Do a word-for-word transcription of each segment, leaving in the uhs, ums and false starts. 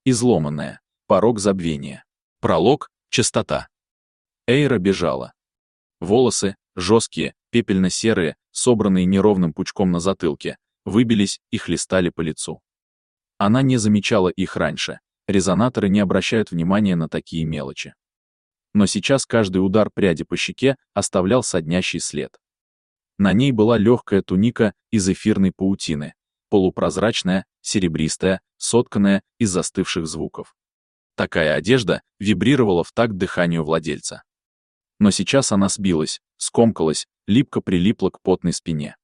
Изломанная. Порог забвения. Пролог. Частота. Эйра бежала. Волосы, жесткие, пепельно-серые, собранные неровным пучком на затылке, выбились и хлестали по лицу. Она не замечала их раньше, резонаторы не обращают внимания на такие мелочи. Но сейчас каждый удар пряди по щеке оставлял соднящий след. На ней была легкая туника из эфирной паутины, полупрозрачная, серебристая, сотканная из застывших звуков. Такая одежда вибрировала в такт дыханию владельца. Но сейчас она сбилась, скомкалась, липко прилипла к потной спине.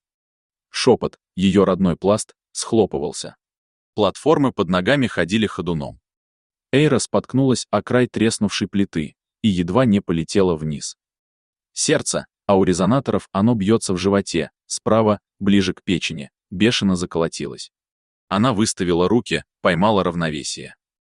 Шепот, ее родной пласт, схлопывался. Платформы под ногами ходили ходуном. Эйра споткнулась о край треснувшей плиты и едва не полетела вниз. Сердце, а у резонаторов оно бьется в животе, справа, ближе к печени, бешено заколотилось. Она выставила руки, поймала равновесие.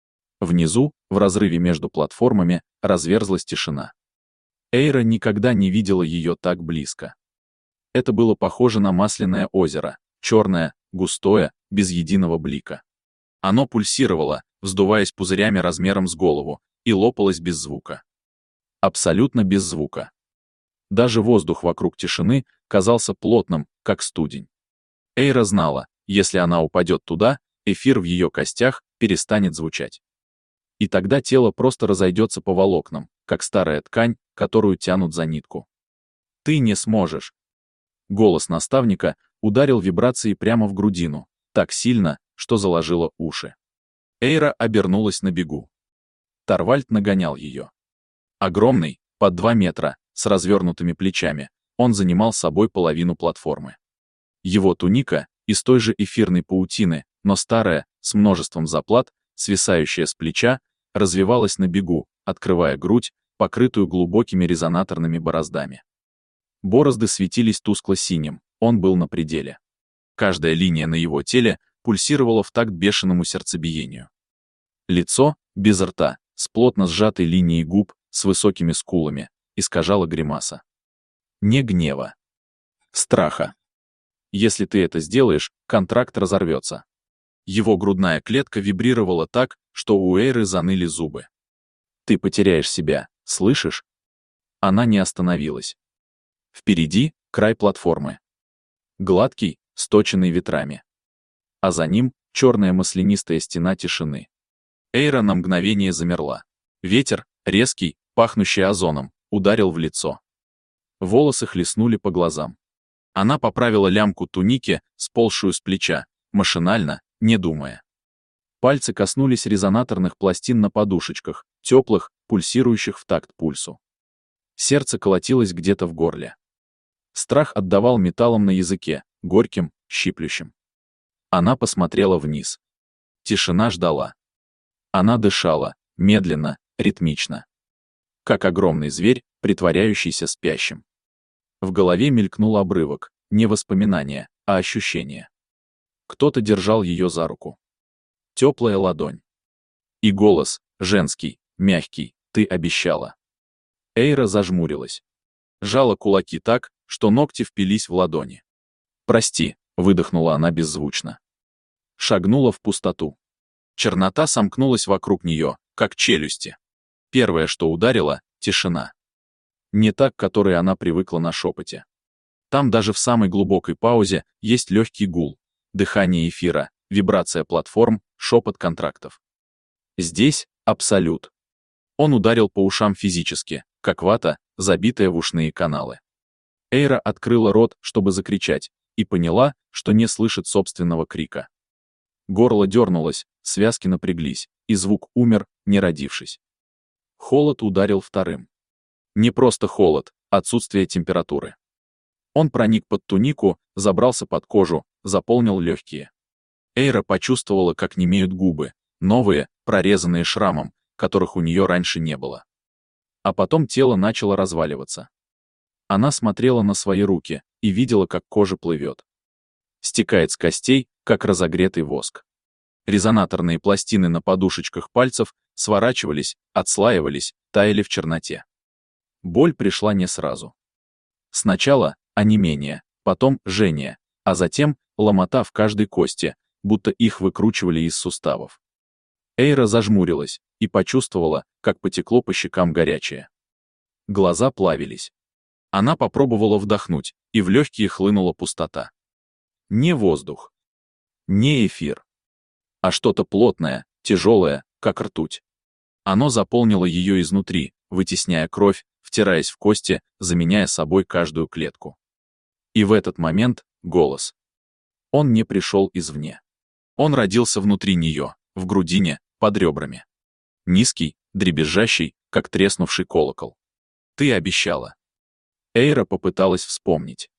Внизу, в разрыве между платформами, разверзлась тишина. Эйра никогда не видела ее так близко. Это было похоже на масляное озеро, черное, густое, без единого блика. Оно пульсировало, вздуваясь пузырями размером с голову, и лопалось без звука. Абсолютно без звука. Даже воздух вокруг тишины казался плотным, как студень. Эйра знала, если она упадет туда, эфир в ее костях перестанет звучать. И тогда тело просто разойдется по волокнам, как старая ткань, которую тянут за нитку. «Ты не сможешь!» Голос наставника ударил вибрацией прямо в грудину, так сильно, что заложило уши. Эйра обернулась на бегу. Торвальд нагонял ее. Огромный, под два метра, с развернутыми плечами, он занимал собой половину платформы. Его туника, из той же эфирной паутины, но старая, с множеством заплат, свисающая с плеча, развивалась на бегу, открывая грудь, покрытую глубокими резонаторными бороздами. Борозды светились тускло-синим, он был на пределе. Каждая линия на его теле пульсировала в такт бешеному сердцебиению. Лицо, без рта, с плотно сжатой линией губ, с высокими скулами, искажало гримаса. Не гнева. Страха. Если ты это сделаешь, контракт разорвется. Его грудная клетка вибрировала так, что у Эйры заныли зубы. Ты потеряешь себя, слышишь? Она не остановилась. Впереди — край платформы. Гладкий, сточенный ветрами. А за ним — черная маслянистая стена тишины. Эйра на мгновение замерла. Ветер, резкий, пахнущий озоном, ударил в лицо. Волосы хлестнули по глазам. Она поправила лямку туники, сползшую с плеча, машинально, не думая. Пальцы коснулись резонаторных пластин на подушечках, теплых, пульсирующих в такт пульсу. Сердце колотилось где-то в горле. Страх отдавал металлом на языке, горьким, щиплющим. Она посмотрела вниз. Тишина ждала. Она дышала, медленно, ритмично. Как огромный зверь, притворяющийся спящим. В голове мелькнул обрывок, не воспоминание, а ощущение. Кто-то держал ее за руку. Теплая ладонь. И голос, женский, мягкий, ты обещала. Эйра зажмурилась. Жала кулаки так, что ногти впились в ладони. «Прости», — выдохнула она беззвучно. Шагнула в пустоту. Чернота сомкнулась вокруг нее, как челюсти. Первое, что ударило — тишина. Не та, к которой она привыкла на шепоте. Там даже в самой глубокой паузе есть легкий гул, дыхание эфира, вибрация платформ, шепот контрактов. Здесь — абсолют. Он ударил по ушам физически, как вата, забитая в ушные каналы. Эйра открыла рот, чтобы закричать, и поняла, что не слышит собственного крика. Горло дернулось, связки напряглись, и звук умер, не родившись. Холод ударил вторым. Не просто холод, отсутствие температуры. Он проник под тунику, забрался под кожу, заполнил легкие. Эйра почувствовала, как немеют губы, новые, прорезанные шрамом, которых у нее раньше не было. А потом тело начало разваливаться. Она смотрела на свои руки и видела, как кожа плывет. Стекает с костей, как разогретый воск. Резонаторные пластины на подушечках пальцев сворачивались, отслаивались, таяли в черноте. Боль пришла не сразу. Сначала онемение, потом жжение, а затем ломота в каждой кости, будто их выкручивали из суставов. Эйра зажмурилась и почувствовала, как потекло по щекам горячее. Глаза плавились. Она попробовала вдохнуть, и в легкие хлынула пустота. Не воздух, не эфир, а что-то плотное, тяжелое, как ртуть. Оно заполнило ее изнутри, вытесняя кровь, втираясь в кости, заменяя собой каждую клетку. И в этот момент — голос. Он не пришел извне. Он родился внутри нее, в грудине, под ребрами. Низкий, дребезжащий, как треснувший колокол. «Ты обещала». Эйра попыталась вспомнить.